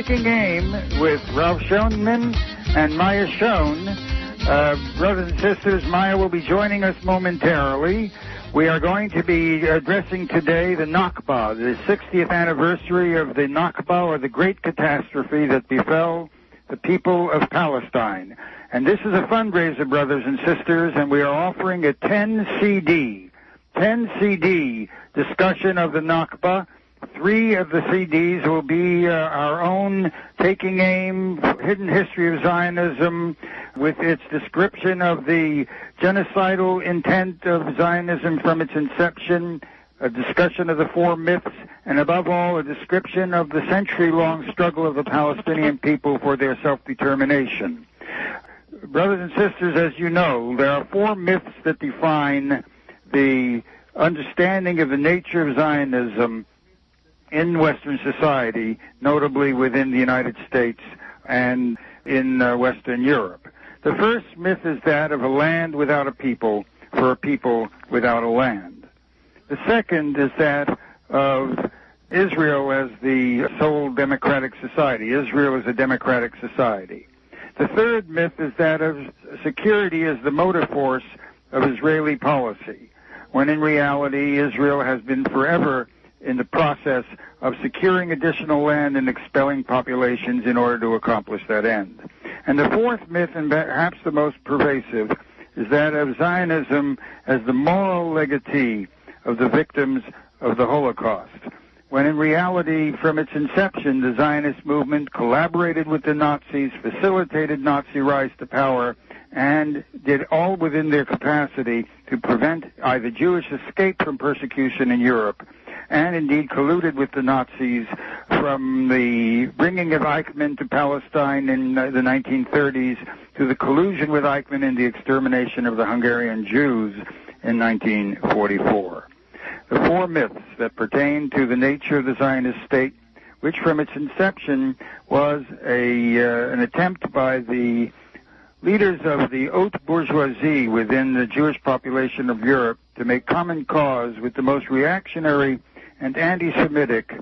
Taking Aim with Ralph Schoenman and Maya Schoen. Brothers and sisters, Maya will be joining us momentarily. We are going to be addressing today the Nakba, the 60th anniversary of the Nakba, or the Great Catastrophe that befell the people of Palestine. And this is a fundraiser, brothers and sisters, and we are offering a 10 CD discussion of the Nakba. 3 of the CDs will be our own Taking Aim, Hidden History of Zionism, with its description of the genocidal intent of Zionism from its inception, a discussion of the 4 myths, and above all, a description of the century-long struggle of the Palestinian people for their self-determination. Brothers and sisters, as you know, there are 4 myths that define the understanding of the nature of Zionism in Western society, notably within the United States and in Western Europe. The first myth is that of a land without a people for a people without a land. The second is that of Israel as the sole democratic society. Israel is a democratic society. The third myth is that of security as the motive force of Israeli policy, when in reality Israel has been forever in the process of securing additional land and expelling populations in order to accomplish that end. And the fourth myth, and perhaps the most pervasive, is that of Zionism as the moral legatee of the victims of the Holocaust, when in reality, from its inception, the Zionist movement collaborated with the Nazis, facilitated Nazi rise to power, and did all within their capacity to prevent either Jewish escape from persecution in Europe, and indeed colluded with the Nazis from the bringing of Eichmann to Palestine in the 1930s to the collusion with Eichmann in the extermination of the Hungarian Jews in 1944. The 4 myths that pertain to the nature of the Zionist state, which from its inception was an attempt by the leaders of the haute bourgeoisie within the Jewish population of Europe to make common cause with the most reactionary and anti-Semitic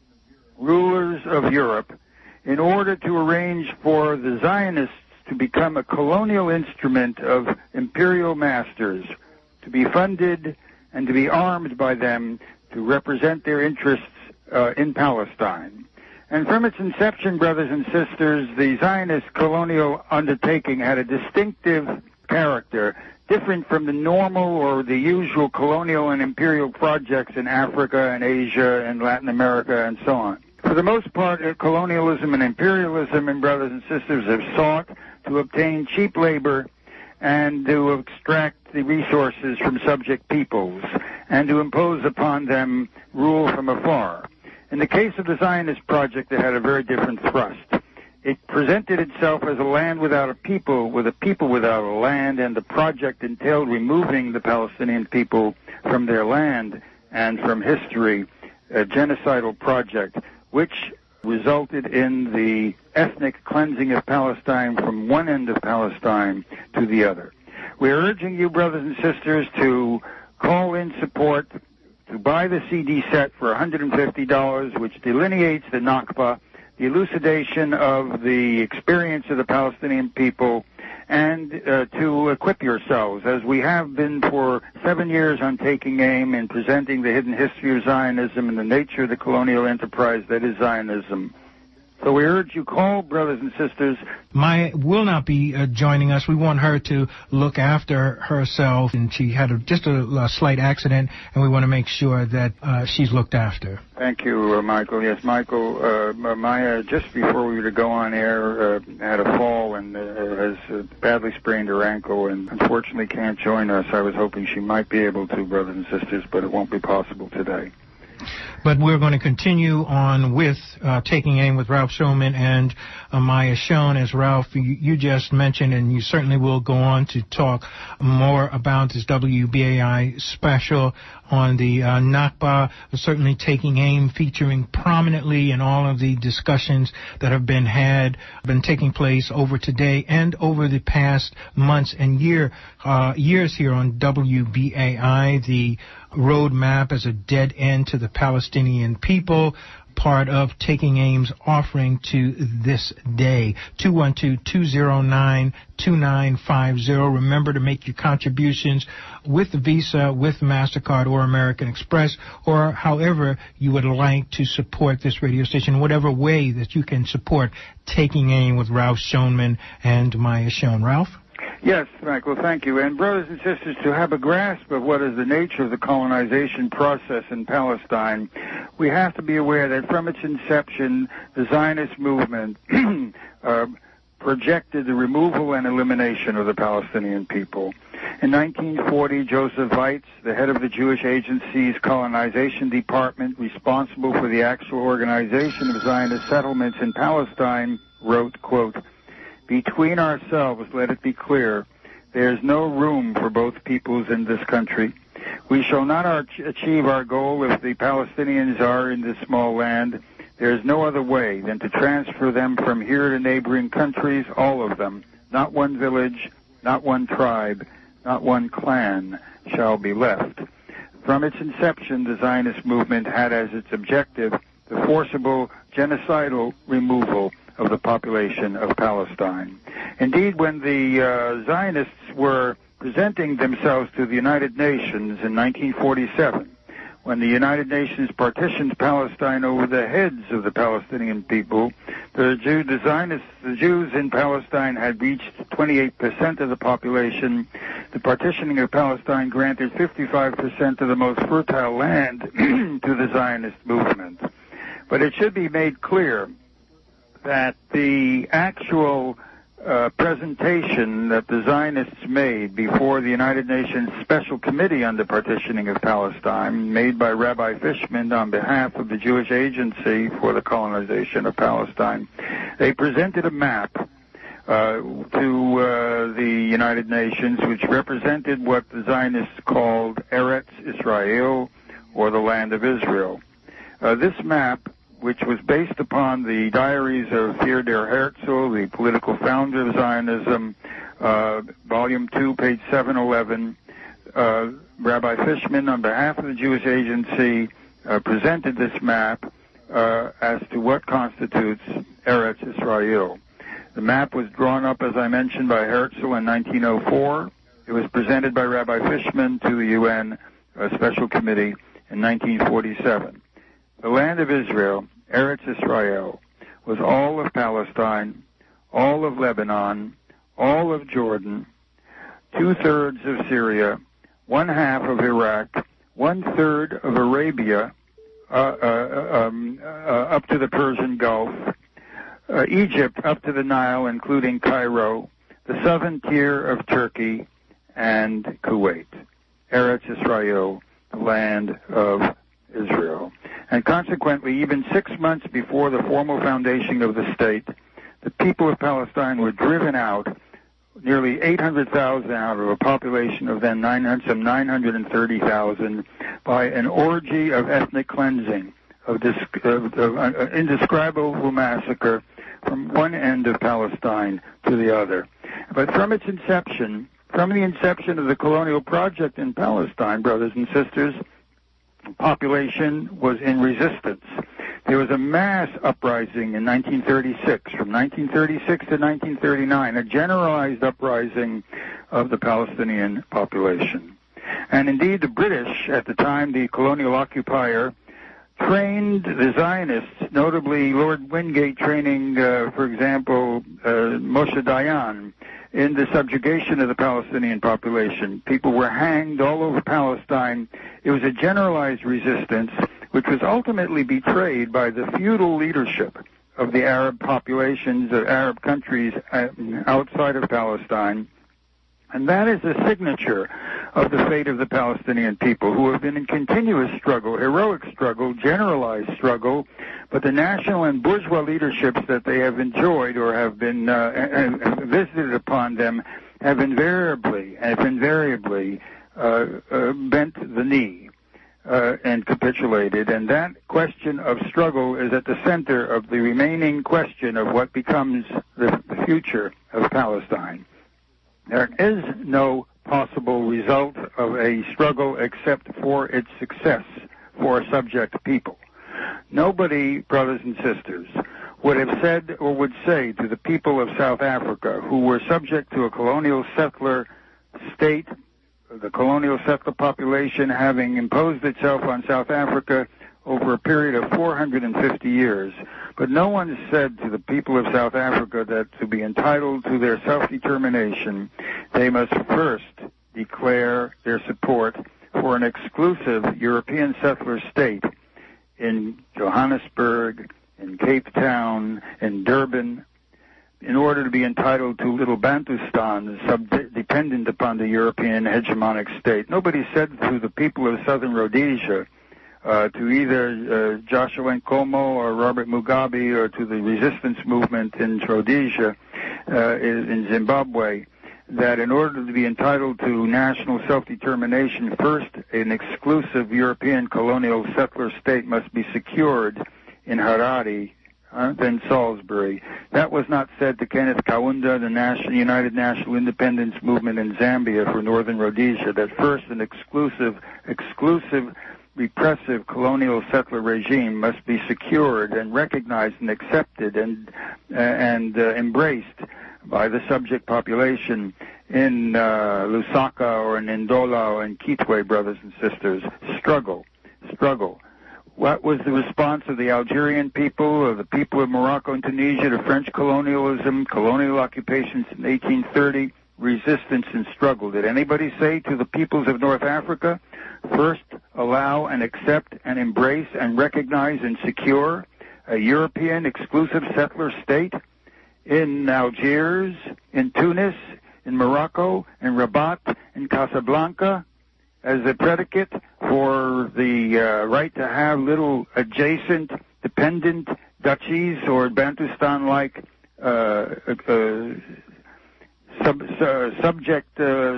rulers of Europe in order to arrange for the Zionists to become a colonial instrument of imperial masters, to be funded and to be armed by them to represent their interests in Palestine. And from its inception, brothers and sisters, the Zionist colonial undertaking had a distinctive character, different from the normal or the usual colonial and imperial projects in Africa and Asia and Latin America and so on. For the most part, colonialism and imperialism, and brothers and sisters, have sought to obtain cheap labor and to extract the resources from subject peoples and to impose upon them rule from afar. In the case of the Zionist project, it had a very different thrust. It presented itself as a land without a people, with a people without a land, and the project entailed removing the Palestinian people from their land and from history, a genocidal project, which resulted in the ethnic cleansing of Palestine from one end of Palestine to the other. We're urging you, brothers and sisters, to call in support, to buy the CD set for $150, which delineates the Nakba, the elucidation of the experience of the Palestinian people, and to equip yourselves, as we have been for 7 years on Taking Aim in presenting the hidden history of Zionism and the nature of the colonial enterprise that is Zionism. So we urge you, call, brothers and sisters. Maya will not be joining us. We want her to look after herself, and she had just a slight accident, and we want to make sure that she's looked after. Thank you, Michael. Yes, Michael, Maya, just before we were to go on air, had a fall and has badly sprained her ankle and unfortunately can't join us. I was hoping she might be able to, brothers and sisters, but it won't be possible today. But we're going to continue on with Taking Aim with Ralph Schoenman and Maya Schoen. As Ralph, you just mentioned, and you certainly will go on to talk more about this WBAI special on the Nakba, certainly Taking Aim featuring prominently in all of the discussions that have been taking place over today and over the past months and years here on WBAI, the roadmap as a dead end to the Palestinian people, part of Taking Aim's offering to this day. 212-209-2950. Remember to make your contributions with Visa, with MasterCard, or American Express, or however you would like to support this radio station, whatever way that you can support Taking Aim with Ralph Schoenman and Maya Schoen. Ralph? Yes, Frank. Well, thank you. And brothers and sisters, to have a grasp of what is the nature of the colonization process in Palestine, we have to be aware that from its inception, the Zionist movement projected the removal and elimination of the Palestinian people. In 1940, Joseph Weitz, the head of the Jewish Agency's colonization department responsible for the actual organization of Zionist settlements in Palestine, wrote, quote, "Between ourselves, let it be clear, there is no room for both peoples in this country. We shall not achieve our goal if the Palestinians are in this small land. There is no other way than to transfer them from here to neighboring countries, all of them. Not one village, not one tribe, not one clan shall be left." From its inception, the Zionist movement had as its objective the forcible genocidal removal of the population of Palestine. Indeed, when the Zionists were presenting themselves to the United Nations in 1947, when the United Nations partitioned Palestine over the heads of the Palestinian people, the Jews in Palestine had reached 28% of the population. The partitioning of Palestine granted 55% of the most fertile land to the Zionist movement. But it should be made clear that the actual presentation that the Zionists made before the United Nations Special Committee on the Partitioning of Palestine, made by Rabbi Fishman on behalf of the Jewish Agency for the Colonization of Palestine, they presented a map to the United Nations which represented what the Zionists called Eretz Israel, or the Land of Israel. This map, which was based upon the diaries of Theodor Herzl, the political founder of Zionism, Volume 2, page 711. Rabbi Fishman, on behalf of the Jewish Agency, presented this map as to what constitutes Eretz Israel. The map was drawn up, as I mentioned, by Herzl in 1904. It was presented by Rabbi Fishman to the UN Special Committee in 1947. The land of Israel, Eretz Israel, was all of Palestine, all of Lebanon, all of Jordan, 2/3 of Syria, 1/2 of Iraq, 1/3 of Arabia, up to the Persian Gulf, Egypt up to the Nile, including Cairo, the southern tier of Turkey, and Kuwait. Eretz Israel, the land of Israel. And consequently, even 6 months before the formal foundation of the state, the people of Palestine were driven out, nearly 800,000 out of a population of then some 930,000, by an orgy of ethnic cleansing, of indescribable massacre from one end of Palestine to the other. But from its inception, from the inception of the colonial project in Palestine, brothers and sisters, population was in resistance. There was a mass uprising in 1936, from 1936 to 1939, a generalized uprising of the Palestinian population. And indeed, the British, at the time, the colonial occupier, trained the Zionists, notably Lord Wingate training, for example, Moshe Dayan, in the subjugation of the Palestinian population. People were hanged all over Palestine. It was a generalized resistance, which was ultimately betrayed by the feudal leadership of the Arab populations of Arab countries outside of Palestine. And that is the signature of the fate of the Palestinian people, who have been in continuous struggle, heroic struggle, generalized struggle, but the national and bourgeois leaderships that they have enjoyed or have been visited upon them have invariably bent the knee and capitulated. And that question of struggle is at the center of the remaining question of what becomes the future of Palestine. There is no possible result of a struggle except for its success for a subject people. Nobody, brothers and sisters, would have said or would say to the people of South Africa, who were subject to a colonial settler state, the colonial settler population having imposed itself on South Africa over a period of 450 years. But no one said to the people of South Africa that to be entitled to their self-determination, they must first declare their support for an exclusive European settler state in Johannesburg, in Cape Town, in Durban, in order to be entitled to little Bantustan, dependent upon the European hegemonic state. Nobody said to the people of southern Rhodesia, to either Joshua Nkomo or Robert Mugabe, or to the resistance movement in Rhodesia, in Zimbabwe, that in order to be entitled to national self-determination, first an exclusive European colonial settler state must be secured in Harare, then Salisbury. That was not said to Kenneth Kaunda, the United National Independence Movement in Zambia for Northern Rhodesia, that first an exclusive repressive colonial settler regime must be secured and recognized and accepted and embraced by the subject population in Lusaka or in Ndola or in Kitwe, brothers and sisters. Struggle. What was the response of the Algerian people, of the people of Morocco and Tunisia to French colonialism, colonial occupations in 1830, resistance and struggle? Did anybody say to the peoples of North Africa, first allow and accept and embrace and recognize and secure a European exclusive settler state in Algiers, in Tunis, in Morocco, in Rabat, in Casablanca, as a predicate for the right to have little adjacent, dependent duchies or Bantustan-like subject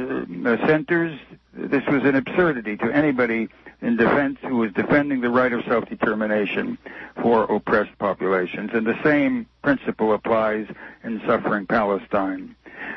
centers? This was an absurdity to anybody in defense who was defending the right of self-determination for oppressed populations. And the same principle applies in suffering Palestine.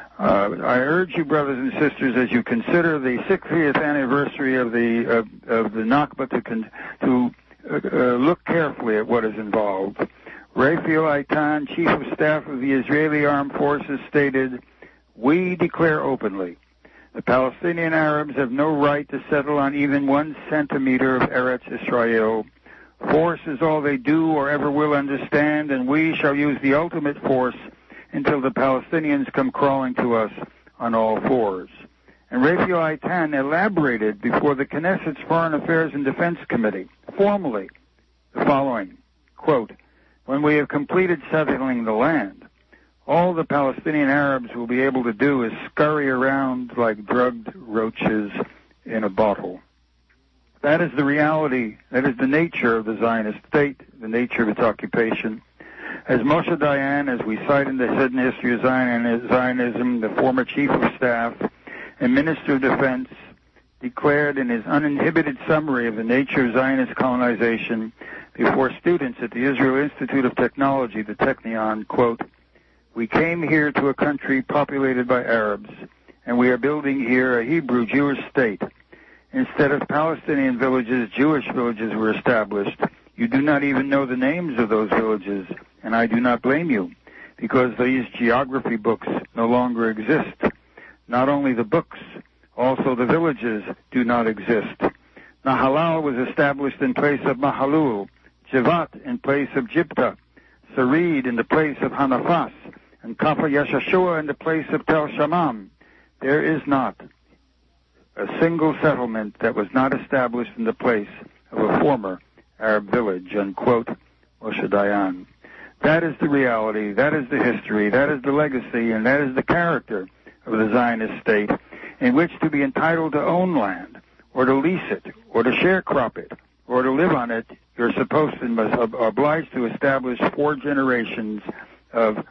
I urge you, brothers and sisters, as you consider the 60th anniversary of the Nakba, to look carefully at what is involved. Raphael Eitan, Chief of Staff of the Israeli Armed Forces, stated, "We declare openly, the Palestinian Arabs have no right to settle on even 1 centimeter of Eretz Israel. Force is all they do or ever will understand, and we shall use the ultimate force until the Palestinians come crawling to us on all fours." And Raphael Eitan elaborated before the Knesset's Foreign Affairs and Defense Committee, formally, the following, quote, "When we have completed settling the land, all the Palestinian Arabs will be able to do is scurry around like drugged roaches in a bottle." That is the reality, that is the nature of the Zionist state, the nature of its occupation. As Moshe Dayan, as we cite in the Hidden History of Zionism, the former Chief of Staff and Minister of Defense, declared in his uninhibited summary of the nature of Zionist colonization before students at the Israel Institute of Technology, the Technion, quote, "We came here to a country populated by Arabs, and we are building here a Hebrew Jewish state. Instead of Palestinian villages, Jewish villages were established. You do not even know the names of those villages, and I do not blame you, because these geography books no longer exist. Not only the books, also the villages do not exist. Nahalal was established in place of Mahalul, Jivat in place of Jibta, Sarid in the place of Hanafas, and Kafar Yashashua in the place of Tel Shamam. There is not a single settlement that was not established in the place of a former Arab village," unquote, Moshe Dayan. That is the reality, that is the history, that is the legacy, and that is the character of the Zionist state, in which to be entitled to own land, or to lease it, or to sharecrop it, or to live on it, you're supposed to, obliged to establish 4 generations of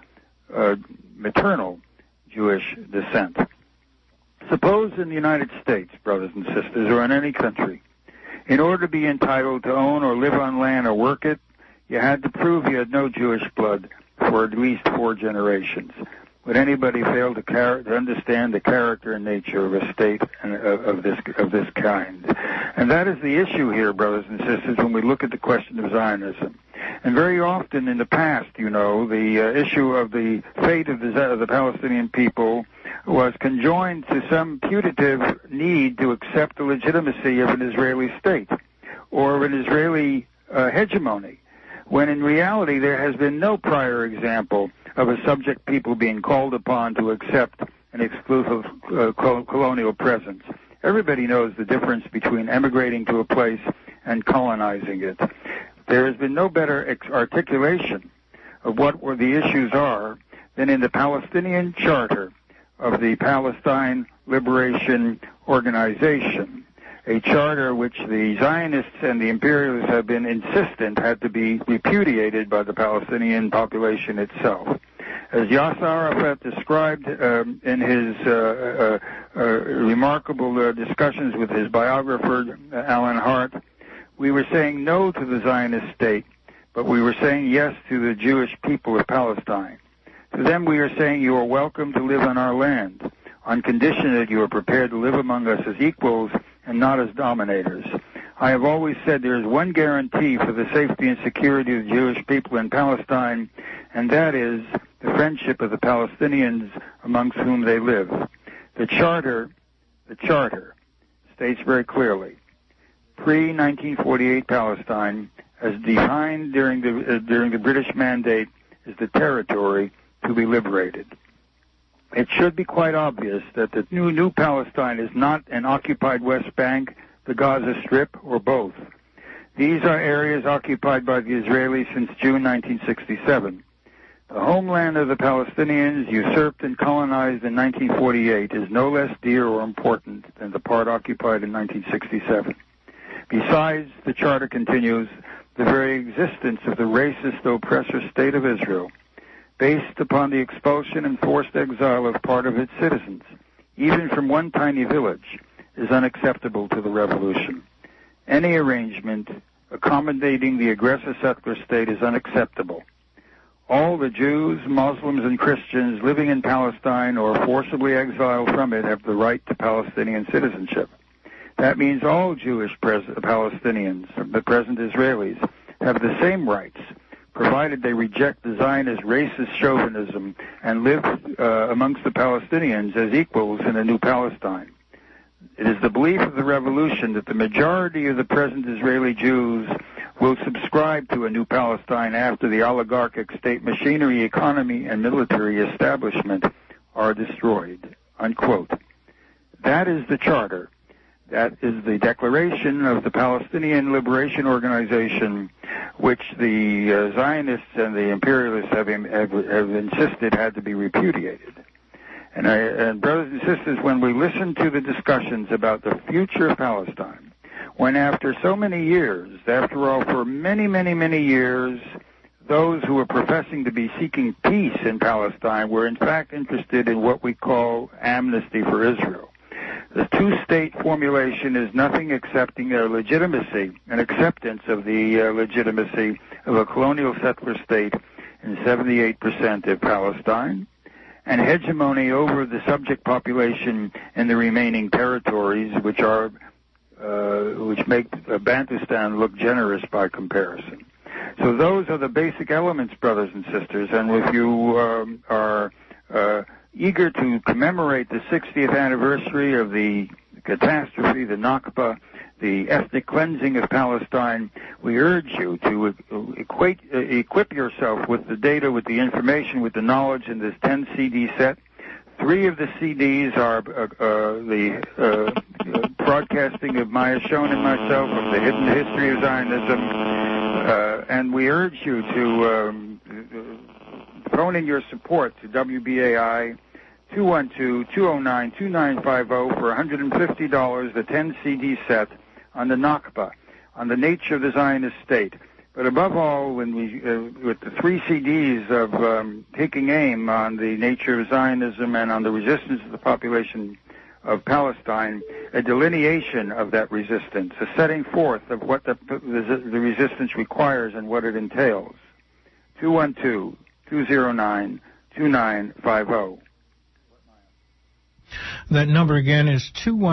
maternal Jewish descent. Suppose in the United States, brothers and sisters, or in any country, in order to be entitled to own or live on land or work it, you had to prove you had no Jewish blood for at least 4 generations. would anybody fail to understand the character and nature of a state of this kind. And that is the issue here, brothers and sisters, when we look at the question of Zionism. And very often in the past, the issue of the fate of the Palestinian people was conjoined to some putative need to accept the legitimacy of an Israeli state or of an Israeli hegemony, when in reality there has been no prior example of a subject people being called upon to accept an exclusive colonial presence. Everybody knows the difference between emigrating to a place and colonizing it. There has been no better articulation of what the issues are than in the Palestinian Charter of the Palestine Liberation Organization, a charter which the Zionists and the imperialists have been insistent had to be repudiated by the Palestinian population itself. As Yasser Arafat described in his remarkable discussions with his biographer, Alan Hart, we were saying no to the Zionist state, but we were saying yes to the Jewish people of Palestine. To them we are saying you are welcome to live on our land, on condition that you are prepared to live among us as equals and not as dominators. I have always said there is one guarantee for the safety and security of the Jewish people in Palestine, and that is the friendship of the Palestinians amongst whom they live. The charter states very clearly, pre-1948 Palestine, as defined during the British Mandate, is the territory to be liberated. It should be quite obvious that the new Palestine is not an occupied West Bank, the Gaza Strip, or both. These are areas occupied by the Israelis since June 1967. The homeland of the Palestinians, usurped and colonized in 1948, is no less dear or important than the part occupied in 1967. Besides, the Charter continues, the very existence of the racist oppressor state of Israel, based upon the expulsion and forced exile of part of its citizens, even from one tiny village, is unacceptable to the revolution. Any arrangement accommodating the aggressor settler state is unacceptable. All the Jews, Muslims, and Christians living in Palestine or forcibly exiled from it have the right to Palestinian citizenship. That means all Jewish Palestinians, the present Israelis, have the same rights, provided they reject the Zionist racist chauvinism and live amongst the Palestinians as equals in a new Palestine. It is the belief of the revolution that the majority of the present Israeli Jews will subscribe to a new Palestine after the oligarchic state machinery, economy, and military establishment are destroyed, unquote. That is the charter. That is the declaration of the Palestinian Liberation Organization, which the Zionists and the imperialists have insisted had to be repudiated. And brothers and sisters, when we listen to the discussions about the future of Palestine, when after so many years, after all, for many, many, many years, those who were professing to be seeking peace in Palestine were in fact interested in what we call amnesty for Israel. The two-state formulation is nothing excepting a legitimacy, an acceptance of the legitimacy of a colonial settler state in 78% of Palestine, and hegemony over the subject population in the remaining territories, which make Bantustan look generous by comparison. So those are the basic elements, brothers and sisters, and if you are eager to commemorate the 60th anniversary of the catastrophe, the Nakba, the ethnic cleansing of Palestine, we urge you to equip yourself with the data, with the information, with the knowledge in this 10 CD set. 3 of the CDs are the broadcasting of Maya Schoen and myself of the hidden history of Zionism, and we urge you to phone in your support to WBAI 212-209-2950 for $150, the 10 CD set on the Nakba, on the nature of the Zionist state. But above all, when we, with the 3 CDs of taking aim on the nature of Zionism and on the resistance of the population of Palestine, a delineation of that resistance, a setting forth of what the resistance requires and what it entails. 212-209-2950. That number again is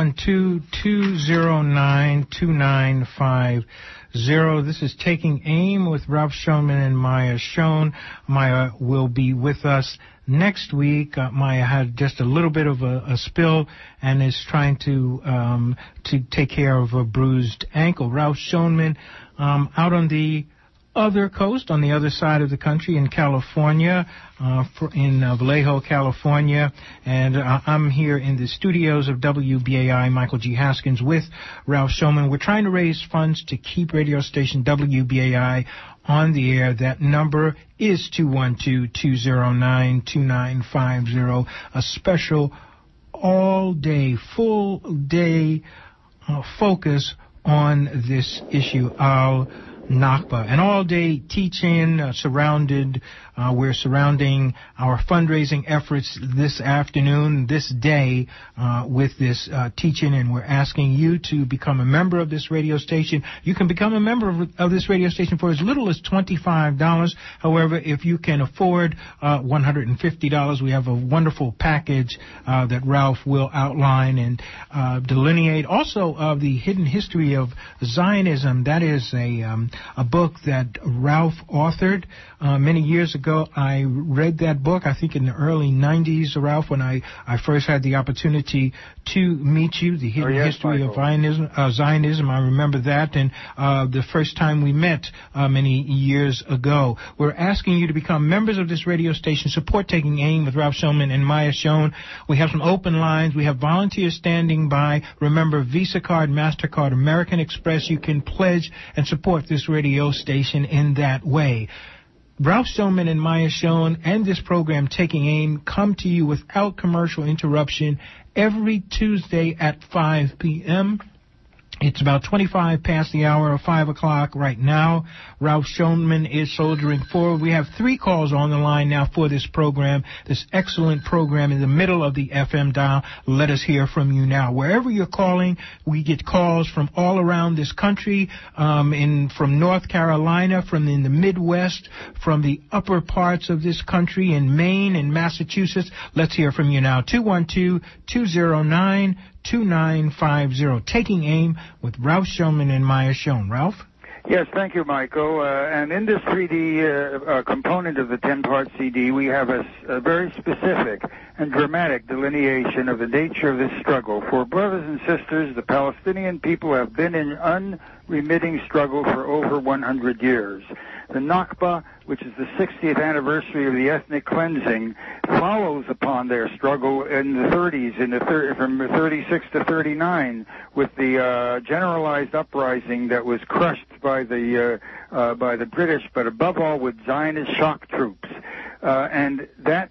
212-209-2950. This is Taking Aim with Ralph Schoenman and Maya Schoen. Maya will be with us next week. Maya had just a little bit of a spill and is trying to take care of a bruised ankle. Ralph Schoenman out on the other coast, on the other side of the country in California, in Vallejo, California, and I'm here in the studios of WBAI, Michael G. Haskins, with Ralph Schoenman. We're trying to raise funds to keep radio station WBAI on the air. That number is 212-209-2950, a special all-day, full-day focus on this issue, Al-Nakba. An all-day teach-in we're surrounding our fundraising efforts this afternoon, this day, with this teach-in, and we're asking you to become a member of this radio station. You can become a member of this radio station for as little as $25. However, if you can afford $150, we have a wonderful package that Ralph will outline and delineate. Also, the hidden history of Zionism. That is a book that Ralph authored many years ago. I read that book, I think in the early 90s, Ralph, when I first had the opportunity to meet you, The Hidden History of Zionism. I remember that, and the first time we met many years ago. We're asking you to become members of this radio station, support Taking Aim with Ralph Schoenman and Maya Schoen. We have some open lines. We have volunteers standing by. Remember, Visa Card, MasterCard, American Express. You can pledge and support this radio station in that way. Ralph Schoenman and Maya Schoen and this program, Taking Aim, come to you without commercial interruption every Tuesday at 5 p.m. It's about 25 past the hour of 5 o'clock right now. Ralph Schoenman is soldiering forward. We have 3 calls on the line now for this program, this excellent program in the middle of the FM dial. Let us hear from you now. Wherever you're calling, we get calls from all around this country, from North Carolina, from in the Midwest, from the upper parts of this country, in Maine and Massachusetts. Let's hear from you now. 212-209-2950. Taking Aim with Ralph Schoenman and Maya Schoen. Ralph? Yes, thank you, Michael. And in this 3D component of the 10-part CD, we have a very specific and dramatic delineation of the nature of this struggle. For brothers and sisters, the Palestinian people have been in unremitting struggle for over 100 years. The Nakba, which is the 60th anniversary of the ethnic cleansing, follows upon their struggle in the 30s, from 36 to 39, with the generalized uprising that was crushed by the British, but above all with Zionist shock troops. And that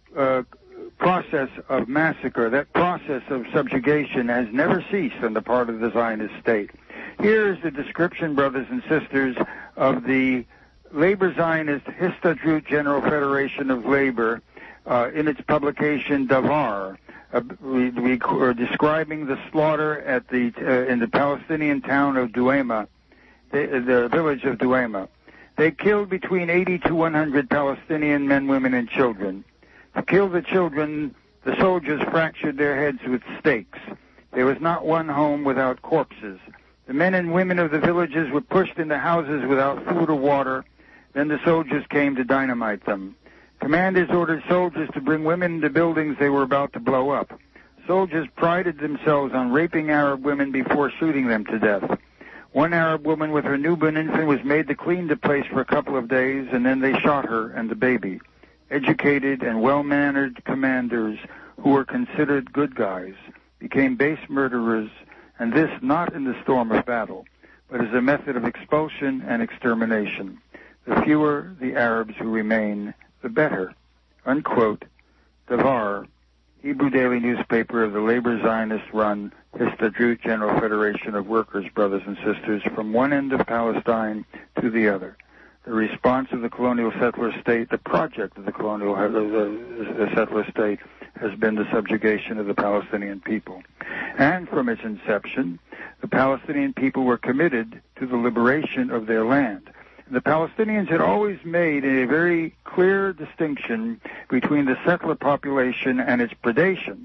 process of massacre, that process of subjugation has never ceased on the part of the Zionist state. Here is the description, brothers and sisters, of the Labor Zionist Histadrut General Federation of Labor in its publication Davar, we are describing the slaughter at in the Palestinian town of Duema, the village of Duema. They killed between 80 to 100 Palestinian men, women, and children. To kill the children, the soldiers fractured their heads with stakes. There was not one home without corpses. The men and women of the villages were pushed into houses without food or water. Then the soldiers came to dynamite them. Commanders ordered soldiers to bring women into buildings they were about to blow up. Soldiers prided themselves on raping Arab women before shooting them to death. One Arab woman with her newborn infant was made to clean the place for a couple of days, and then they shot her and the baby. Educated and well-mannered commanders who were considered good guys became base murderers, and this not in the storm of battle, but as a method of expulsion and extermination. The fewer the Arabs who remain, the better. Unquote. Davar, Hebrew daily newspaper of the labor Zionist-run Histadrut General Federation of Workers, brothers and sisters, from one end of Palestine to the other. The response of the colonial settler state, the project of the colonial settler state, has been the subjugation of the Palestinian people. And from its inception, the Palestinian people were committed to the liberation of their land. The Palestinians had always made a very clear distinction between the settler population and its predations,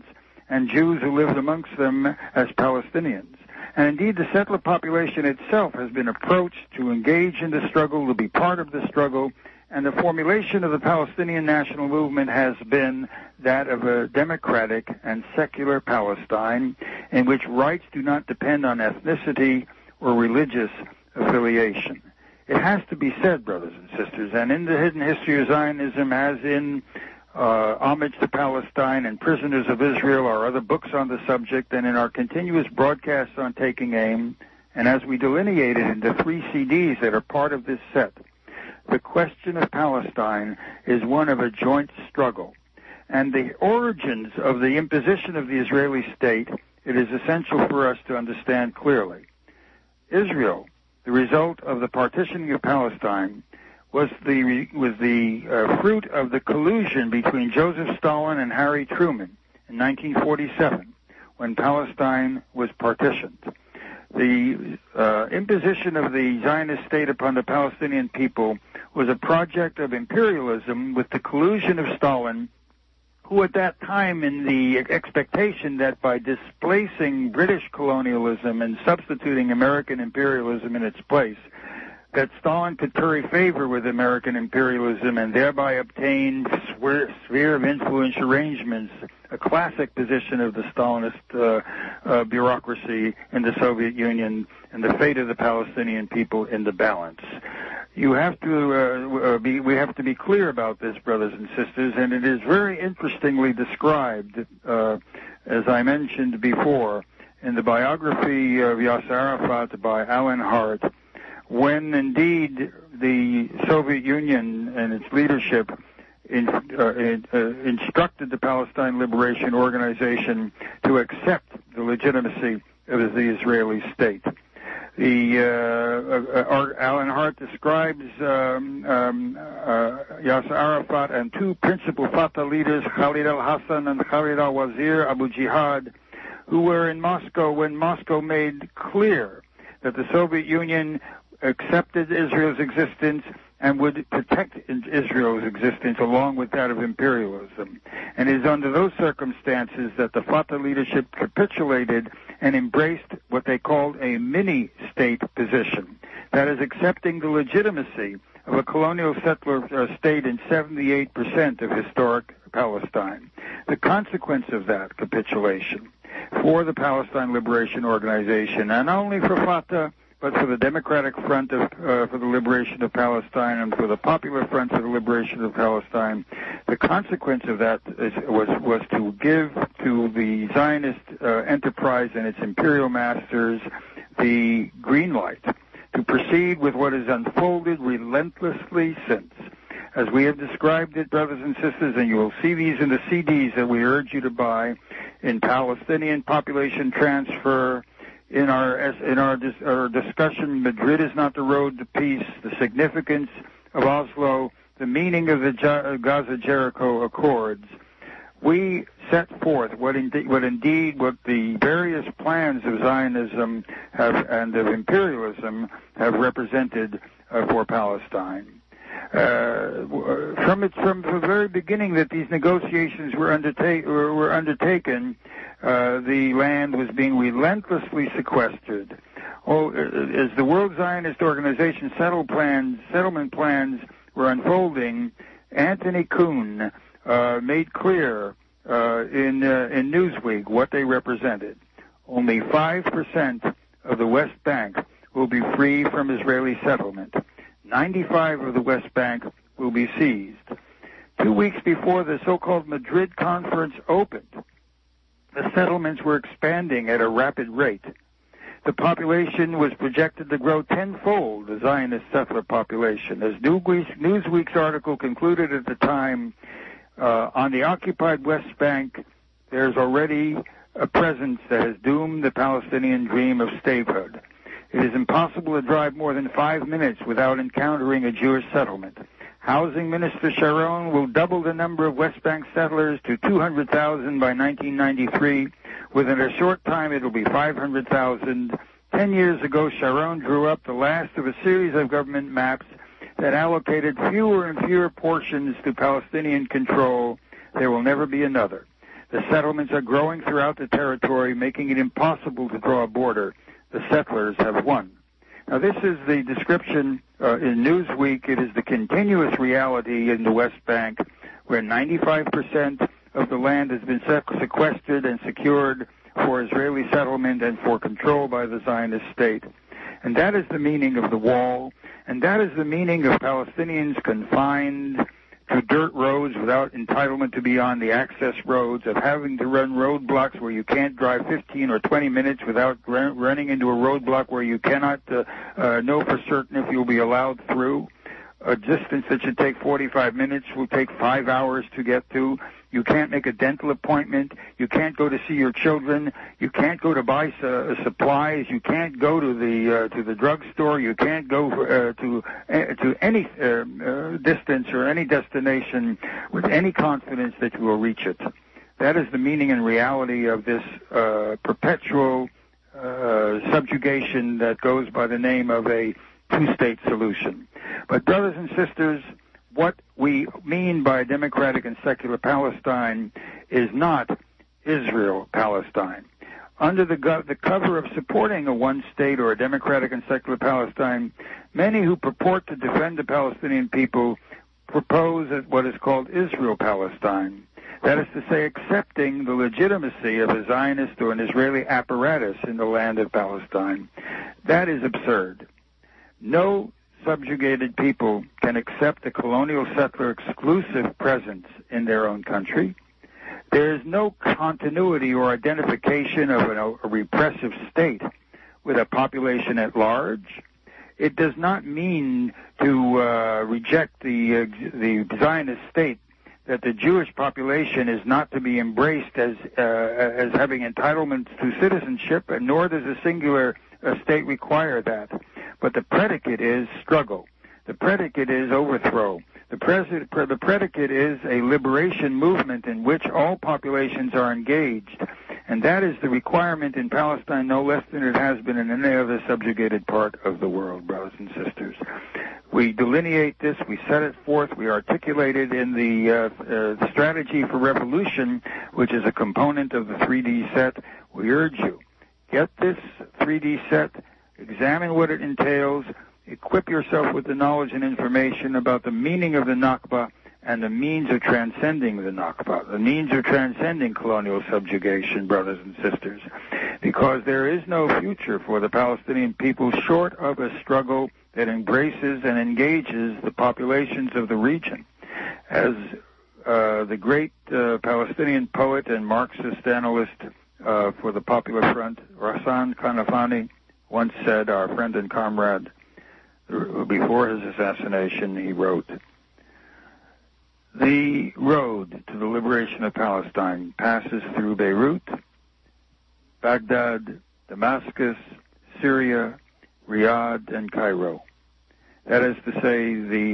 and Jews who lived amongst them as Palestinians. And indeed, the settler population itself has been approached to engage in the struggle, to be part of the struggle, and the formulation of the Palestinian national movement has been that of a democratic and secular Palestine in which rights do not depend on ethnicity or religious affiliation. It has to be said, brothers and sisters, and in the Hidden History of Zionism, as in Homage to Palestine and Prisoners of Israel, our other books on the subject, and in our continuous broadcasts on Taking Aim, and as we delineated in the 3 CDs that are part of this set, the question of Palestine is one of a joint struggle. And the origins of the imposition of the Israeli state, it is essential for us to understand clearly. Israel, the result of the partitioning of Palestine, was the fruit of the collusion between Joseph Stalin and Harry Truman in 1947, when Palestine was partitioned. The imposition of the Zionist state upon the Palestinian people was a project of imperialism with the collusion of Stalin, who at that time, in the expectation that by displacing British colonialism and substituting American imperialism in its place, that Stalin could curry favor with American imperialism and thereby obtain sphere of influence arrangements, a classic position of the Stalinist bureaucracy in the Soviet Union, and the fate of the Palestinian people in the balance. We have to be clear about this, brothers and sisters, and it is very interestingly described, as I mentioned before, in the biography of Yasser Arafat by Alan Hart, when indeed the Soviet Union and its leadership instructed the Palestine Liberation Organization to accept the legitimacy of the Israeli state. Alan Hart describes Yasser Arafat and 2 principal Fatah leaders, Khalid al-Hassan and Khalid al-Wazir Abu Jihad, who were in Moscow when Moscow made clear that the Soviet Union accepted Israel's existence and would protect Israel's existence along with that of imperialism. And it is under those circumstances that the Fatah leadership capitulated and embraced what they called a mini-state position, that is, accepting the legitimacy of a colonial settler state in 78% of historic Palestine. The consequence of that capitulation for the Palestine Liberation Organization, and not only for Fatah, but for the Democratic Front for the Liberation of Palestine and for the Popular Front for the Liberation of Palestine, the consequence of that was to give to the Zionist enterprise and its imperial masters the green light to proceed with what has unfolded relentlessly since. As we have described it, brothers and sisters, and you will see these in the CDs that we urge you to buy, in Palestinian population transfer, in our discussion, Madrid is not the road to peace, the significance of Oslo, the meaning of the Gaza-Jericho Accords, we set forth what the various plans of Zionism and of imperialism have represented for Palestine. From the very beginning that these negotiations were undertaken, the land was being relentlessly sequestered. As the World Zionist Organization settlement plans were unfolding, Anthony Kuhn made clear in Newsweek what they represented. Only 5% of the West Bank will be free from Israeli settlement. 95% of the West Bank will be seized. 2 weeks before the so-called Madrid Conference opened, the settlements were expanding at a rapid rate. The population was projected to grow tenfold, the Zionist settler population. As Newsweek's article concluded at the time, on the occupied West Bank, there's already a presence that has doomed the Palestinian dream of statehood. It is impossible to drive more than 5 minutes without encountering a Jewish settlement. Housing Minister Sharon will double the number of West Bank settlers to 200,000 by 1993. Within a short time, it will be 500,000. 10 years ago, Sharon drew up the last of a series of government maps that allocated fewer and fewer portions to Palestinian control. There will never be another. The settlements are growing throughout the territory, making it impossible to draw a border. The settlers have won. Now, this is the description in Newsweek. It is the continuous reality in the West Bank, where 95% of the land has been sequestered and secured for Israeli settlement and for control by the Zionist state. And that is the meaning of the wall, and that is the meaning of Palestinians confined to dirt roads without entitlement to be on the access roads, of having to run roadblocks where you can't drive 15 or 20 minutes without running into a roadblock where you cannot know for certain if you'll be allowed through. A distance that should take 45 minutes will take 5 hours to get to. You can't make a dental appointment. You can't go to see your children. You can't go to buy supplies. You can't go to the drugstore. You can't go to any distance or any destination with any confidence that you will reach it. That is the meaning and reality of this perpetual subjugation that goes by the name of a two-state solution. But brothers and sisters, what we mean by democratic and secular Palestine is not Israel-Palestine. Under the cover of supporting a one-state or a democratic and secular Palestine, many who purport to defend the Palestinian people propose what is called Israel-Palestine. That is to say, accepting the legitimacy of a Zionist or an Israeli apparatus in the land of Palestine. That is absurd. No subjugated people can accept a colonial settler exclusive presence in their own country. There is no continuity or identification of a repressive state with a population at large. It does not mean to reject the Zionist state that the Jewish population is not to be embraced as having entitlements to citizenship, and nor does a singular state require that. But the predicate is struggle. The predicate is overthrow. The predicate is a liberation movement in which all populations are engaged. And that is the requirement in Palestine no less than it has been in any other subjugated part of the world, brothers and sisters. We delineate this, we set it forth, we articulate it in the strategy for revolution, which is a component of the 3D set. We urge you, get this 3D set, examine what it entails, equip yourself with the knowledge and information about the meaning of the Nakba and the means of transcending the Nakba, the means of transcending colonial subjugation, brothers and sisters, because there is no future for the Palestinian people short of a struggle that embraces and engages the populations of the region. As the great Palestinian poet and Marxist analyst for the Popular Front, Ghassan Kanafani, once said, our friend and comrade, before his assassination, he wrote, "The road to the liberation of Palestine passes through Beirut, Baghdad, Damascus, Syria, Riyadh, and Cairo." That is to say, the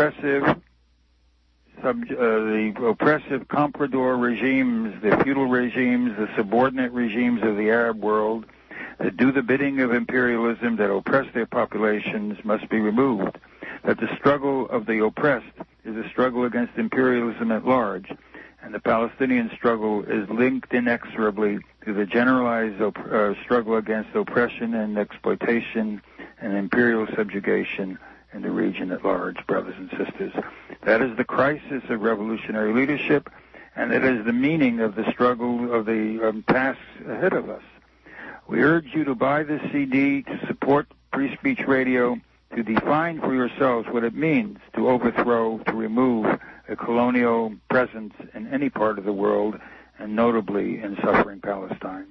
oppressive comprador regimes, the feudal regimes, the subordinate regimes of the Arab world that do the bidding of imperialism, that oppress their populations, must be removed. That the struggle of the oppressed is a struggle against imperialism at large, and the Palestinian struggle is linked inexorably to the generalized struggle against oppression and exploitation and imperial subjugation in the region at large, brothers and sisters. That is the crisis of revolutionary leadership, and it is the meaning of the struggle of the tasks ahead of us. We urge you to buy this CD, to support Free Speech Radio, to define for yourselves what it means to overthrow, to remove a colonial presence in any part of the world, and notably in suffering Palestine.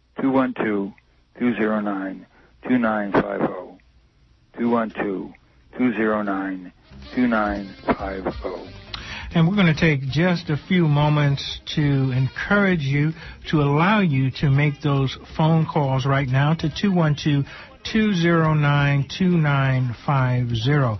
212-209-2950. 212-209-2950. And we're going to take just a few moments to encourage you, to allow you to make those phone calls right now to 212-209-2950.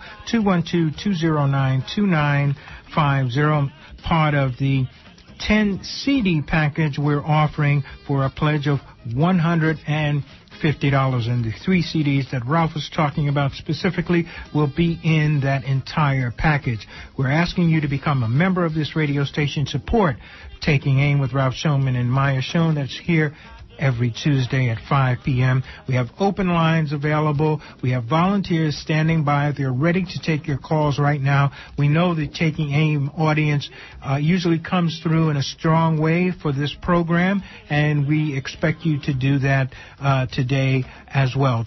212-209-2950, part of the 10 CD package we're offering for a pledge of $150. $50. And the 3 CDs that Ralph was talking about specifically will be in that entire package. We're asking you to become a member of this radio station, support Taking Aim with Ralph Shulman and Maya Schoen. That's here every Tuesday at 5 p.m. We have open lines available. We have volunteers standing by. They're ready to take your calls right now. We know the Taking Aim audience usually comes through in a strong way for this program, and we expect you to do that today as well.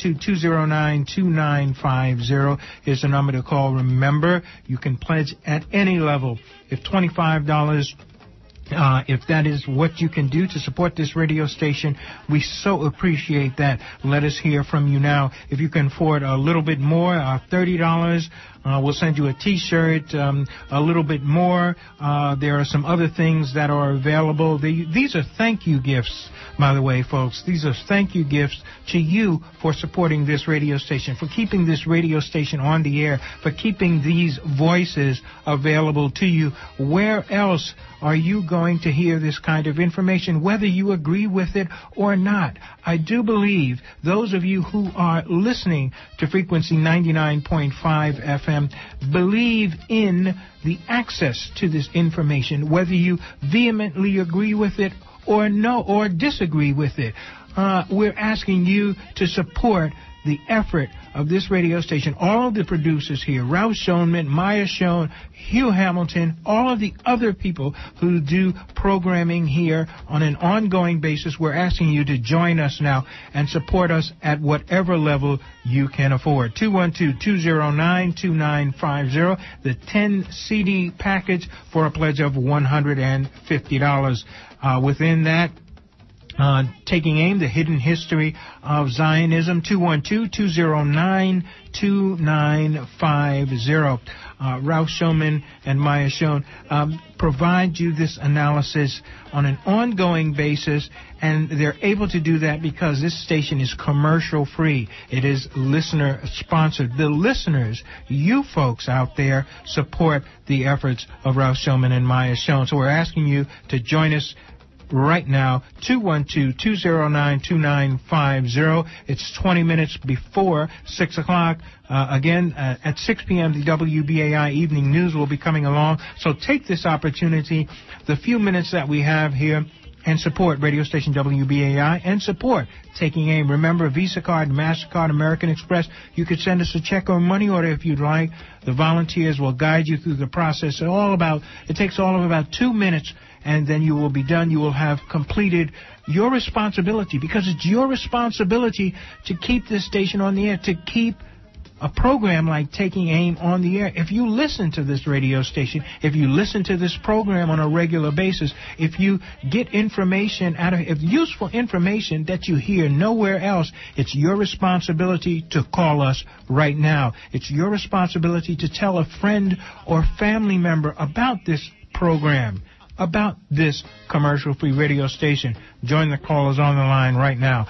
212-209-2950 is the number to call. Remember, you can pledge at any level. If $25, if that is what you can do to support this radio station, we so appreciate that. Let us hear from you now. If you can afford a little bit more, $30, we'll send you a T-shirt, a little bit more. There are some other things that are available. These are thank you gifts, by the way, folks. These are thank you gifts to you for supporting this radio station, for keeping this radio station on the air, for keeping these voices available to you. Where else are you going to hear this kind of information, whether you agree with it or not? I do believe those of you who are listening to Frequency 99.5 FM believe in the access to this information, whether you vehemently agree with it or no, or disagree with it. We're asking you to support the effort of this radio station, all of the producers here, Ralph Shulman, Maya Schoen, Hugh Hamilton, all of the other people who do programming here on an ongoing basis. We're asking you to join us now and support us at whatever level you can afford. 212-209-2950, the 10 CD package for a pledge of $150. Within that, Taking Aim, the Hidden History of Zionism, 212-209-2950. Ralph Shulman and Maya Schoen provide you this analysis on an ongoing basis, and they're able to do that because this station is commercial-free. It is listener-sponsored. The listeners, you folks out there, support the efforts of Ralph Shulman and Maya Schoen. So we're asking you to join us right now, 212-209-2950. It's 20 minutes before 6 o'clock. Again, at 6 p.m., the WBAI Evening News will be coming along. So take this opportunity, the few minutes that we have here, and support radio station WBAI and support Taking Aim. Remember, Visa card, MasterCard, American Express. You could send us a check or money order if you'd like. The volunteers will guide you through the process. It takes all of about 2 minutes, and then you will be done. You will have completed your responsibility, because it's your responsibility to keep this station on the air, to keep a program like Taking Aim on the air. If you listen to this radio station, if you listen to this program on a regular basis, if you get information useful information that you hear nowhere else, it's your responsibility to call us right now. It's your responsibility to tell a friend or family member about this program, about this commercial-free radio station. Join the callers on the line right now,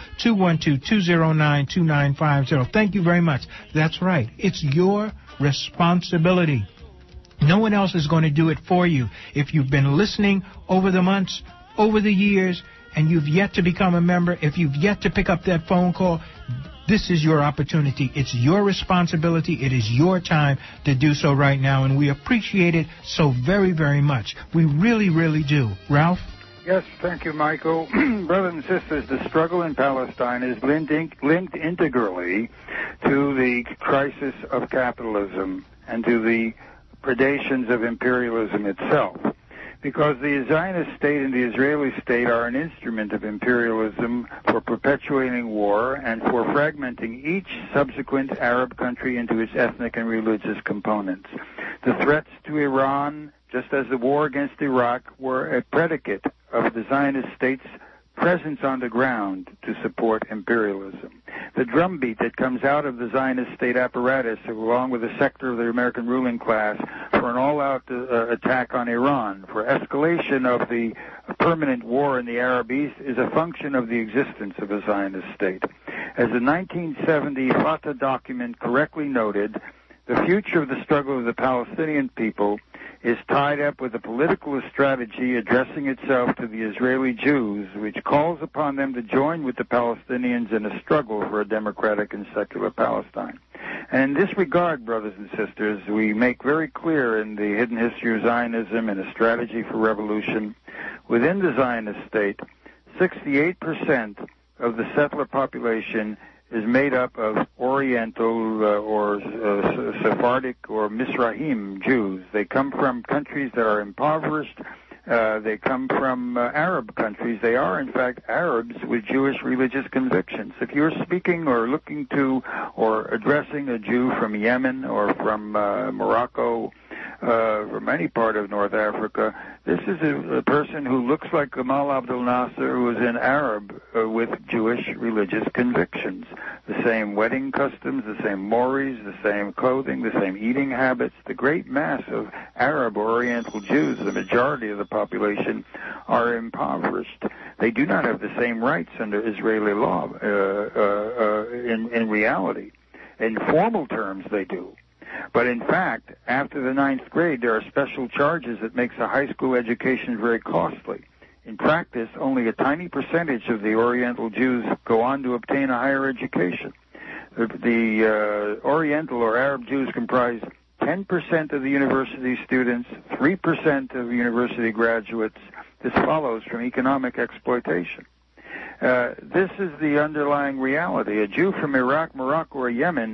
212-209-2950. Thank you very much. That's right. It's your responsibility. No one else is going to do it for you. If you've been listening over the months, over the years, and you've yet to become a member, if you've yet to pick up that phone call, this is your opportunity. It's your responsibility. It is your time to do so right now, and we appreciate it so very, very much. We really, really do. Ralph? Yes, thank you, Michael. Brothers and sisters, the struggle in Palestine is linked integrally to the crisis of capitalism and to the predations of imperialism itself. Because the Zionist state and the Israeli state are an instrument of imperialism for perpetuating war and for fragmenting each subsequent Arab country into its ethnic and religious components. The threats to Iran, just as the war against Iraq, were a predicate of the Zionist state's presence on the ground to support imperialism. The drumbeat that comes out of the Zionist state apparatus, along with a sector of the American ruling class, for an all-out attack on Iran, for escalation of the permanent war in the Arab East, is a function of the existence of a Zionist state. As the 1970 Fatah document correctly noted, the future of the struggle of the Palestinian people is tied up with a political strategy addressing itself to the Israeli Jews, which calls upon them to join with the Palestinians in a struggle for a democratic and secular Palestine. And in this regard, brothers and sisters, we make very clear in the Hidden History of Zionism and a Strategy for Revolution, within the Zionist state, 68% of the settler population is made up of Oriental or Sephardic or Mizrahim Jews. They come from countries that are impoverished. They come from Arab countries. They are, in fact, Arabs with Jewish religious convictions. If you're speaking or looking to or addressing a Jew from Yemen or from Morocco, from any part of North Africa, this is a person who looks like Gamal Abdel Nasser, who is an Arab with Jewish religious convictions. The same wedding customs, the same mores, the same clothing, the same eating habits. The great mass of Arab or Oriental Jews, the majority of the population, are impoverished. They do not have the same rights under Israeli law in reality. In formal terms, they do. But in fact, after the 9th grade, there are special charges that makes a high school education very costly. In practice, only a tiny percentage of the Oriental Jews go on to obtain a higher education. The Oriental or Arab Jews comprise 10% of the university students, 3% of university graduates. This follows from economic exploitation. This is the underlying reality. A Jew from Iraq, Morocco, or Yemen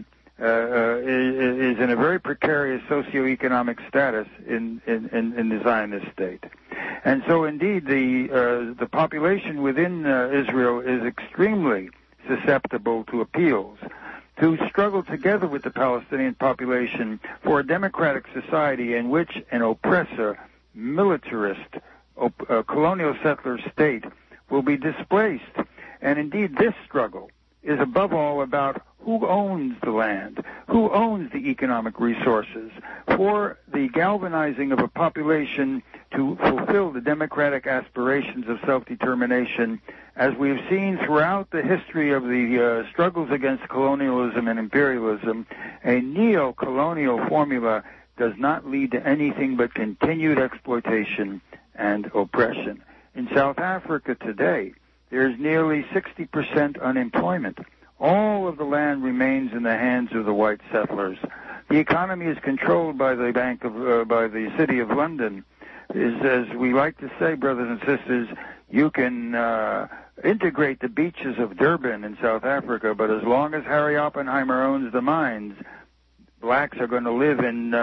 is in a very precarious socioeconomic status in the Zionist state. And so indeed the population within Israel is extremely susceptible to appeals to struggle together with the Palestinian population for a democratic society in which an oppressor, militarist, colonial settler state will be displaced. And indeed this struggle is above all about who owns the land, who owns the economic resources, for the galvanizing of a population to fulfill the democratic aspirations of self-determination, as we have seen throughout the history of the struggles against colonialism and imperialism. A neo-colonial formula does not lead to anything but continued exploitation and oppression. In South Africa today, there's nearly 60% unemployment. All of the land remains in the hands of the white settlers. The economy is controlled by the by the City of London. As we like to say, brothers and sisters, you can integrate the beaches of Durban in South Africa, but as long as Harry Oppenheimer owns the mines, blacks are going to live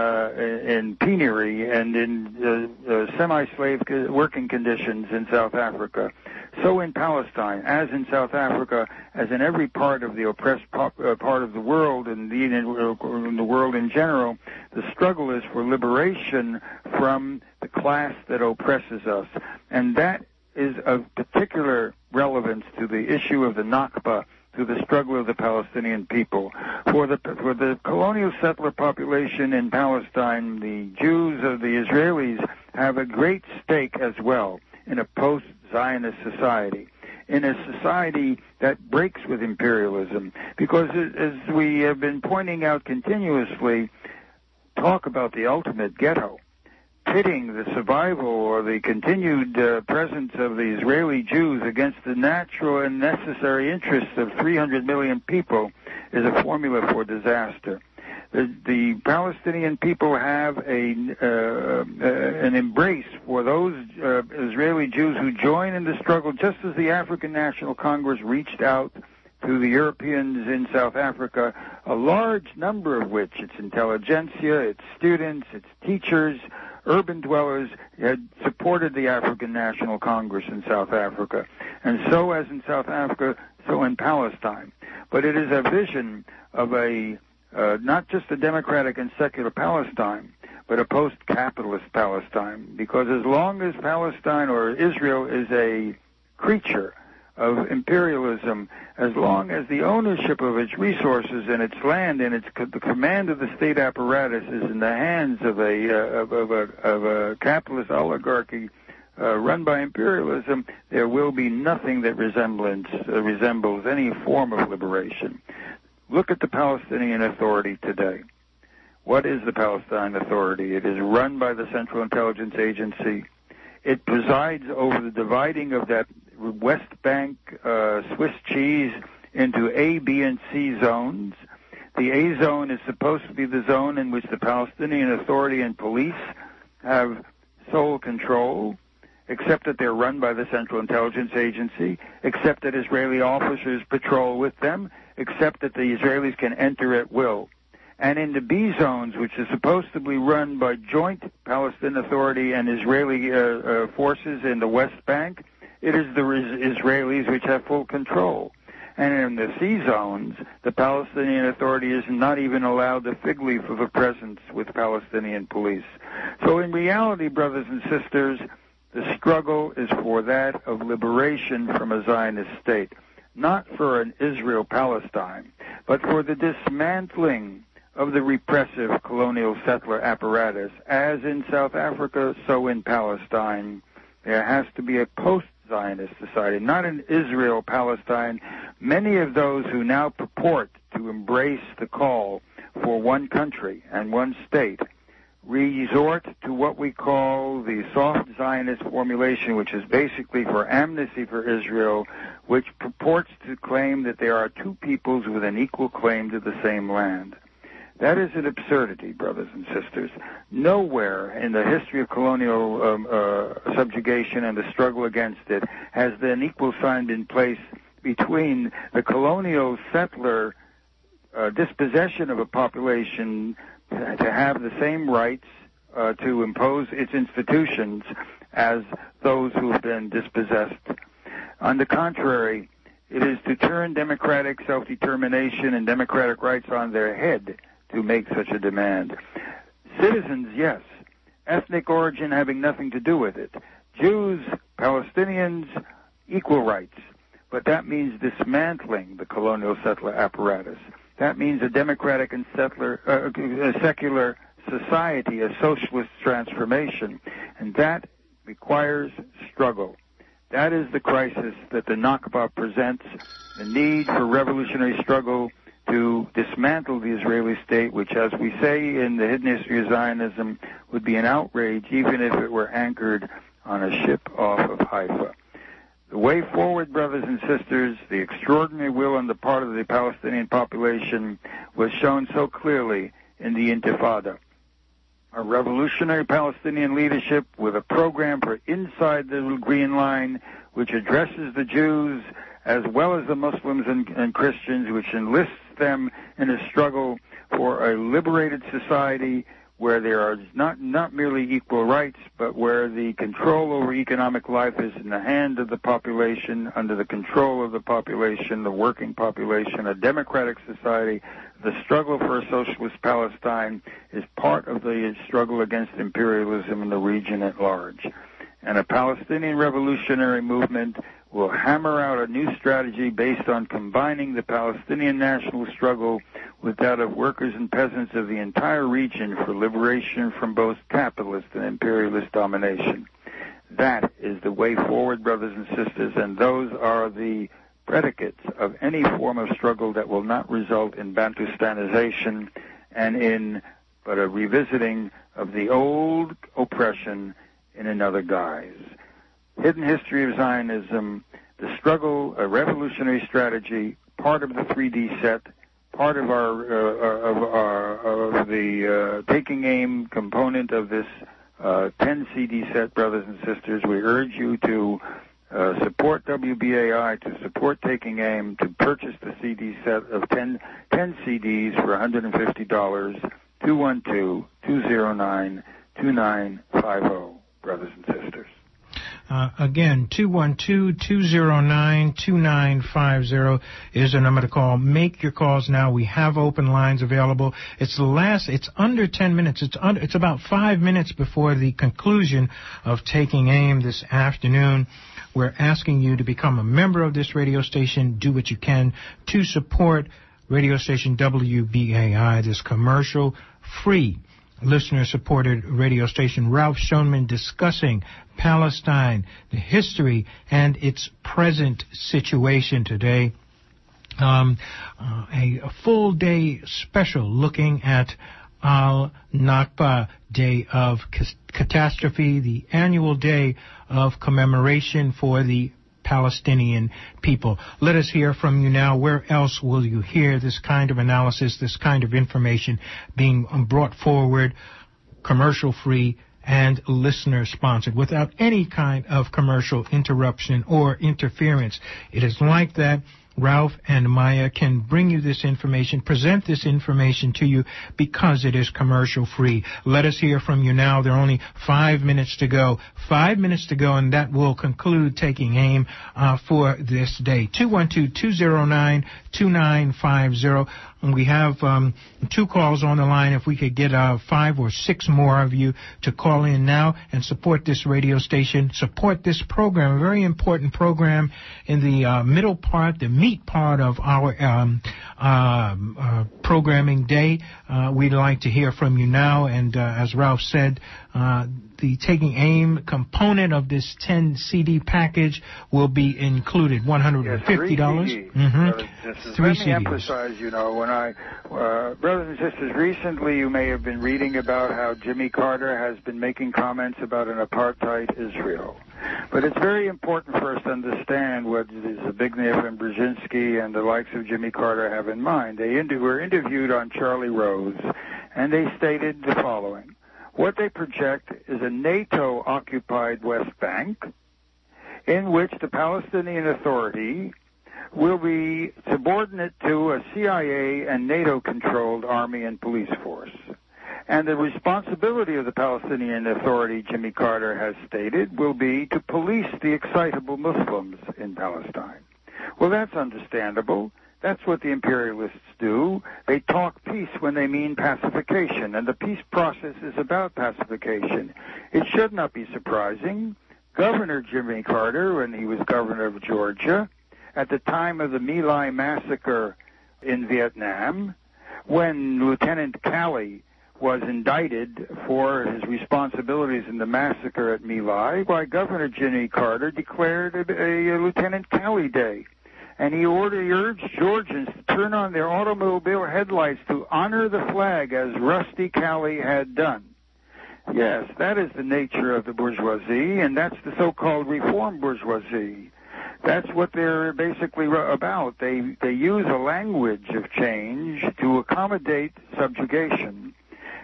in penury and in semi-slave working conditions in South Africa. So in Palestine, as in South Africa, as in every part of the oppressed part of the world, indeed in the world in general, the struggle is for liberation from the class that oppresses us. And that is of particular relevance to the issue of the Nakba, to the struggle of the Palestinian people. For the colonial settler population in Palestine, the Jews of the Israelis have a great stake as well in a post-Zionist society, in a society that breaks with imperialism. Because as we have been pointing out continuously, talk about the ultimate ghetto, pitting the survival or the continued presence of the Israeli Jews against the natural and necessary interests of 300 million people is a formula for disaster. The Palestinian people have an embrace for those Israeli Jews who join in the struggle, just as the African National Congress reached out to the Europeans in South Africa, a large number of which, its intelligentsia, its students, its teachers, urban dwellers, had supported the African National Congress in South Africa. And so as in South Africa, so in Palestine. But it is a vision of a not just a democratic and secular Palestine, but a post-capitalist Palestine. Because as long as Palestine or Israel is a creature of imperialism, as long as the ownership of its resources and its land and the command of the state apparatus is in the hands of a capitalist oligarchy run by imperialism, there will be nothing that resembles any form of liberation. Look at the Palestinian Authority today. What is the Palestine Authority? It is run by the Central Intelligence Agency. It presides over the dividing of that West Bank Swiss cheese into A, B, and C zones. The A zone is supposed to be the zone in which the Palestinian Authority and police have sole control, except that they're run by the Central Intelligence Agency, except that Israeli officers patrol with them, except that the Israelis can enter at will. And in the B zones, which is supposed to be run by joint Palestinian Authority and Israeli forces in the West Bank, it is the Israelis which have full control. And in the C zones, the Palestinian Authority is not even allowed the fig leaf of a presence with Palestinian police. So in reality, brothers and sisters, the struggle is for that of liberation from a Zionist state, not for an Israel-Palestine, but for the dismantling of the repressive colonial settler apparatus. As in South Africa, so in Palestine, there has to be a post-Zionist society, not an Israel-Palestine. Many of those who now purport to embrace the call for one country and one state resort to what we call the soft Zionist formulation, which is basically for amnesty for Israel, which purports to claim that there are two peoples with an equal claim to the same land. That is an absurdity, brothers and sisters. Nowhere in the history of colonial subjugation and the struggle against it has an equal sign been placed between the colonial settler dispossession of a population to have the same rights to impose its institutions as those who have been dispossessed. On the contrary, it is to turn democratic self-determination and democratic rights on their head to make such a demand. Citizens, yes. Ethnic origin having nothing to do with it. Jews, Palestinians, equal rights. But that means dismantling the colonial settler apparatus. That means a democratic and secular society, a socialist transformation. And that requires struggle. That is the crisis that the Nakba presents, the need for revolutionary struggle to dismantle the Israeli state, which, as we say in the hidden history of Zionism, would be an outrage even if it were anchored on a ship off of Haifa. The way forward, brothers and sisters, the extraordinary will on the part of the Palestinian population was shown so clearly in the Intifada. A revolutionary Palestinian leadership with a program for inside the Green Line, which addresses the Jews as well as the Muslims and Christians, which enlists them in a struggle for a liberated society where there are not merely equal rights, but where the control over economic life is in the hand of the population, under the control of the population, the working population, a democratic society. The struggle for a socialist Palestine is part of the struggle against imperialism in the region at large. And a Palestinian revolutionary movement will hammer out a new strategy based on combining the Palestinian national struggle with that of workers and peasants of the entire region for liberation from both capitalist and imperialist domination. That is the way forward, brothers and sisters, and those are the predicates of any form of struggle that will not result in Bantustanization and in but a revisiting of the old oppression in another guise. Hidden history of Zionism, the struggle, a revolutionary strategy, part of the 3D set, part of the taking aim component of this 10 CD set, brothers and sisters. We urge you to support WBAI, to support Taking Aim, to purchase the CD set of 10 CDs for $150, 212-209-2950, brothers and sisters. Again, 212-209-2950 is the number to call. Make your calls now. We have open lines available. It's under 10 minutes. It's about 5 minutes before the conclusion of Taking Aim this afternoon. We're asking you to become a member of this radio station. Do what you can to support radio station WBAI, this commercial-free, listener-supported radio station. Ralph Schoenman discussing Palestine, the history, and its present situation today. A full-day special looking at al-Nakba, Day of Catastrophe, the annual day of commemoration for the Palestinian people. Let us hear from you now. Where else will you hear this kind of analysis, this kind of information being brought forward, commercial-free and listener-sponsored, without any kind of commercial interruption or interference? It is like that. Ralph and Maya can bring you this information, present this information to you because it is commercial-free. Let us hear from you now. There are only 5 minutes to go. 5 minutes to go, and that will conclude Taking Aim for this day. 212-209-2950. We have 2 calls on the line. If we could get 5 or 6 more of you to call in now and support this radio station, support this program, a very important program in the middle part, the meat part of our programming day. We'd like to hear from you now. And as Ralph said, the Taking Aim component of this 10 CD package will be included, $150. Yes, 3 CDs. Let me emphasize, when brothers and sisters, recently you may have been reading about how Jimmy Carter has been making comments about an apartheid Israel. But it's very important for us to understand what Zbigniew and Brzezinski and the likes of Jimmy Carter have in mind. They were interviewed on Charlie Rose, and they stated the following. What they project is a NATO-occupied West Bank in which the Palestinian Authority will be subordinate to a CIA and NATO-controlled army and police force. And the responsibility of the Palestinian Authority, Jimmy Carter has stated, will be to police the excitable Muslims in Palestine. Well, that's understandable. That's what the imperialists do. They talk peace when they mean pacification, and the peace process is about pacification. It should not be surprising. Governor Jimmy Carter, when he was governor of Georgia, at the time of the My Lai massacre in Vietnam, when Lieutenant Calley was indicted for his responsibilities in the massacre at My Lai, why Governor Jimmy Carter declared a Lieutenant Calley Day. And he urged Georgians to turn on their automobile headlights to honor the flag as Rusty Calley had done. Yes, that is the nature of the bourgeoisie, and that's the so-called reform bourgeoisie. That's what they're basically about. They use a language of change to accommodate subjugation.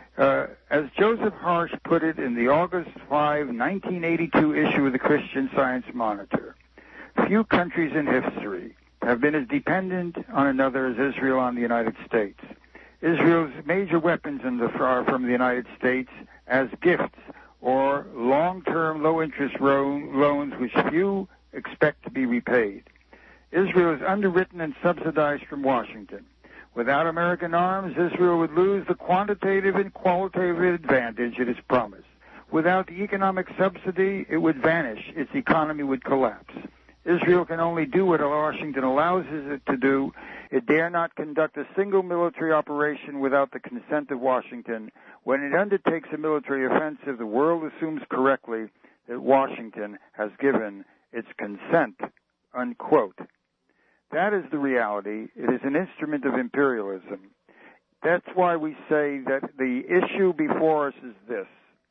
As Joseph Harsh put it in the August 5, 1982 issue of the Christian Science Monitor, few countries in history have been as dependent on another as Israel on the United States. Israel's major weapons are from the United States as gifts or long-term low-interest loans which few expect to be repaid. Israel is underwritten and subsidized from Washington. Without American arms, Israel would lose the quantitative and qualitative advantage it has promised. Without the economic subsidy, it would vanish. Its economy would collapse. Israel can only do what Washington allows it to do. It dare not conduct a single military operation without the consent of Washington. When it undertakes a military offensive, the world assumes correctly that Washington has given its consent, unquote. That is the reality. It is an instrument of imperialism. That's why we say that the issue before us is this.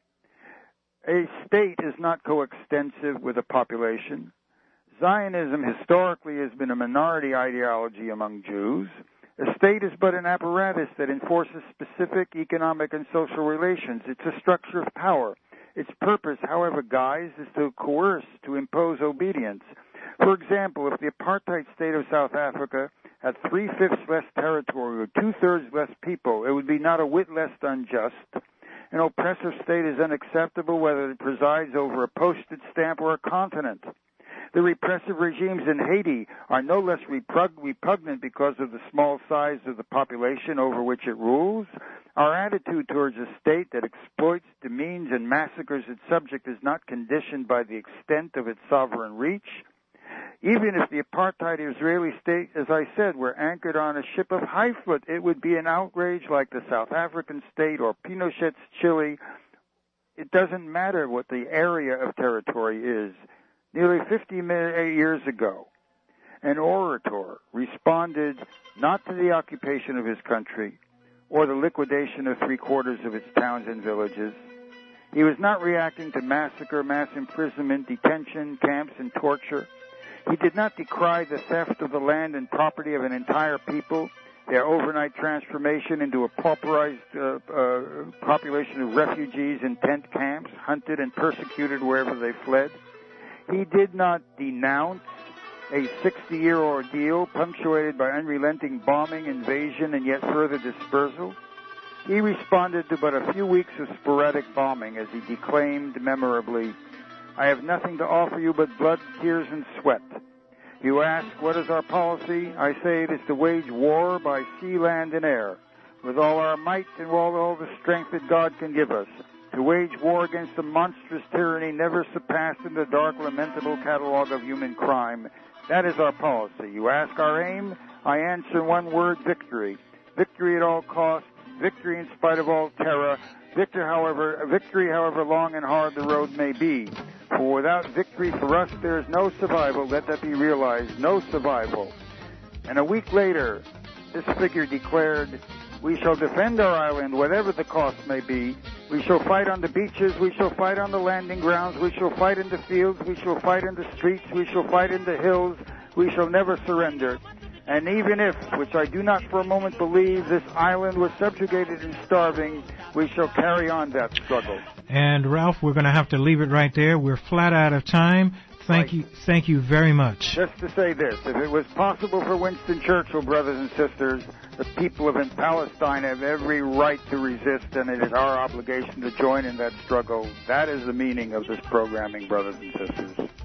A state is not coextensive with a population. Zionism historically has been a minority ideology among Jews. A state is but an apparatus that enforces specific economic and social relations. It's a structure of power. Its purpose, however guised, is to coerce, to impose obedience. For example, if the apartheid state of South Africa had 3/5 less territory or 2/3 less people, it would be not a whit less unjust. An oppressive state is unacceptable whether it presides over a postage stamp or a continent. The repressive regimes in Haiti are no less repugnant because of the small size of the population over which it rules. Our attitude towards a state that exploits, demeans, and massacres its subject is not conditioned by the extent of its sovereign reach. Even if the apartheid Israeli state, as I said, were anchored on a ship of Highfoot, it would be an outrage like the South African state or Pinochet's Chile. It doesn't matter what the area of territory is. Nearly 50 years ago, an orator responded not to the occupation of his country, or the liquidation of 3/4 of its towns and villages. He was not reacting to massacre, mass imprisonment, detention, camps, and torture. He did not decry the theft of the land and property of an entire people, their overnight transformation into a pauperized population of refugees in tent camps, hunted and persecuted wherever they fled. He did not denounce a 60-year ordeal punctuated by unrelenting bombing, invasion, and yet further dispersal. He responded to but a few weeks of sporadic bombing as he declaimed memorably, "I have nothing to offer you but blood, tears, and sweat." You ask, what is our policy? I say it is to wage war by sea, land, and air, with all our might and all the strength that God can give us, to wage war against a monstrous tyranny never surpassed in the dark, lamentable catalog of human crime. That is our policy. You ask our aim? I answer in one word, victory. Victory at all costs, victory in spite of all terror, victory however long and hard the road may be. For without victory for us, there is no survival. Let that be realized, no survival. And a week later, this figure declared, "We shall defend our island, whatever the cost may be. We shall fight on the beaches. We shall fight on the landing grounds. We shall fight in the fields. We shall fight in the streets. We shall fight in the hills. We shall never surrender. And even if, which I do not for a moment believe, this island was subjugated and starving, we shall carry on that struggle." And Ralph, we're going to have to leave it right there. We're flat out of time. Thank you very much. Just to say this, if it was possible for Winston Churchill, brothers and sisters, the people of Palestine have every right to resist, and it is our obligation to join in that struggle. That is the meaning of this programming, brothers and sisters.